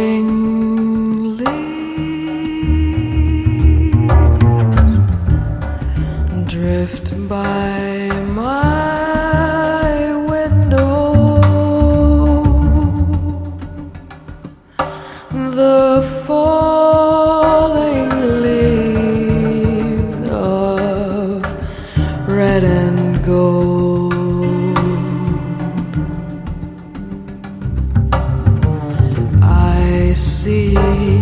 falling leaves drift by my window. The falling leaves of red and gold. I see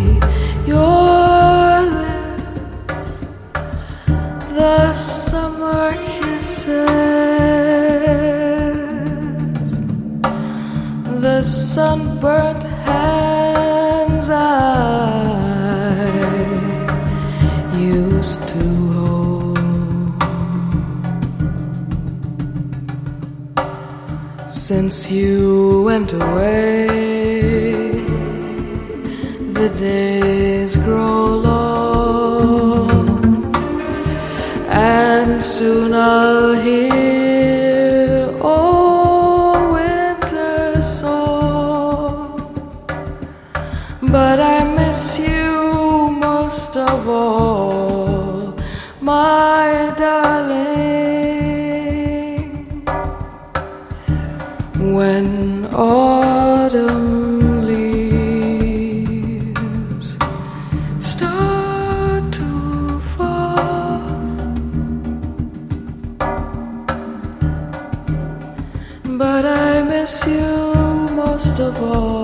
your lips, the summer kisses, the sunburnt hands I used to hold. Since you went away, the days grow long, and soon I'll hear old winter's song. But I miss you most of all, my darling. When autumn leaves start to fall, but I miss you most of all.